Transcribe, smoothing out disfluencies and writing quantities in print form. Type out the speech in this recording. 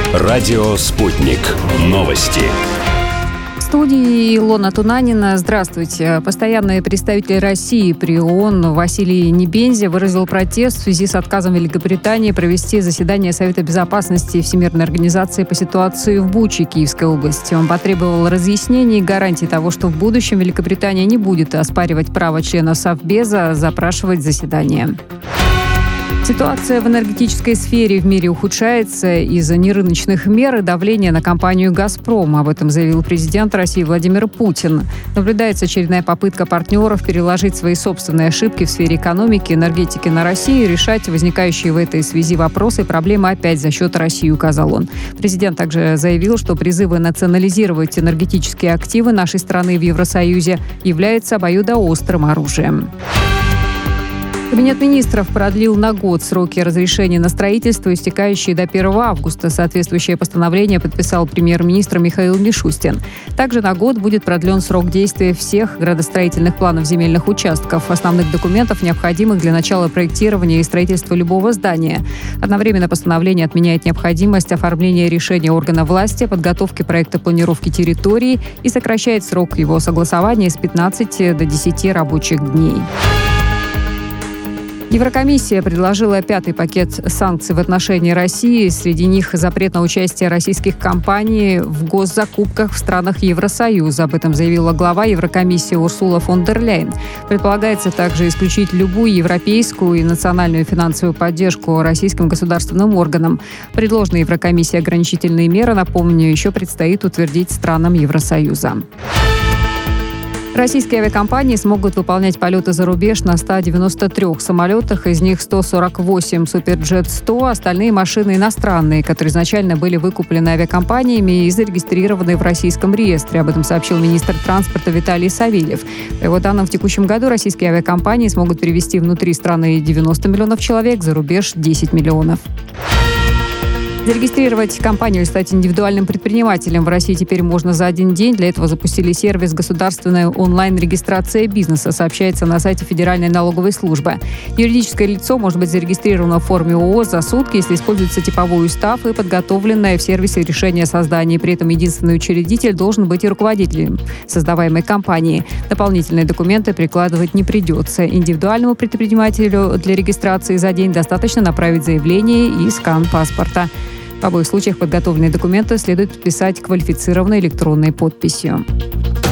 Радио «Спутник». Новости. В студии Илона Тунанина. Здравствуйте. Постоянный представитель России при ООН Василий Небензи выразил протест в связи с отказом Великобритании провести заседание Совета безопасности Всемирной организации по ситуации в Буче Киевской области. Он потребовал разъяснений и гарантий того, что в будущем Великобритания не будет оспаривать право члена Совбеза запрашивать заседание. Ситуация в энергетической сфере в мире ухудшается из-за нерыночных мер и давления на компанию «Газпром». Об этом заявил президент России Владимир Путин. Наблюдается очередная попытка партнеров переложить свои собственные ошибки в сфере экономики и энергетики на Россию и решать возникающие в этой связи вопросы и проблемы опять за счет России, указал он. Президент также заявил, что призывы национализировать энергетические активы нашей страны в Евросоюзе являются обоюдоострым оружием. Кабинет министров продлил на год сроки разрешения на строительство, истекающие до 1 августа. Соответствующее постановление подписал премьер-министр Михаил Мишустин. Также на год будет продлен срок действия всех градостроительных планов земельных участков, основных документов, необходимых для начала проектирования и строительства любого здания. Одновременно постановление отменяет необходимость оформления решения органа власти, подготовки проекта планировки территории и сокращает срок его согласования с 15 до 10 рабочих дней. Еврокомиссия предложила 5-й пакет санкций в отношении России. Среди них запрет на участие российских компаний в госзакупках в странах Евросоюза. Об этом заявила глава Еврокомиссии Урсула фон дер Ляйен. Предполагается также исключить любую европейскую и национальную финансовую поддержку российским государственным органам. Предложенные Еврокомиссией ограничительные меры, напомню, еще предстоит утвердить странам Евросоюза. Российские авиакомпании смогут выполнять полеты за рубеж на 193 самолетах, из них 148 Суперджет-100, остальные машины иностранные, которые изначально были выкуплены авиакомпаниями и зарегистрированы в российском реестре. Об этом сообщил министр транспорта Виталий Савельев. По его данным, в текущем году российские авиакомпании смогут перевезти внутри страны 90 миллионов человек, за рубеж 10 миллионов. Зарегистрировать компанию или стать индивидуальным предпринимателем в России теперь можно за один день. Для этого запустили сервис «Государственная онлайн-регистрация бизнеса», сообщается на сайте Федеральной налоговой службы. Юридическое лицо может быть зарегистрировано в форме ООО за сутки, если используется типовой устав и подготовленное в сервисе решение о создании. При этом единственный учредитель должен быть и руководителем создаваемой компании. Дополнительные документы прикладывать не придется. Индивидуальному предпринимателю для регистрации за день достаточно направить заявление и скан паспорта. В обоих случаях подготовленные документы следует подписать квалифицированной электронной подписью.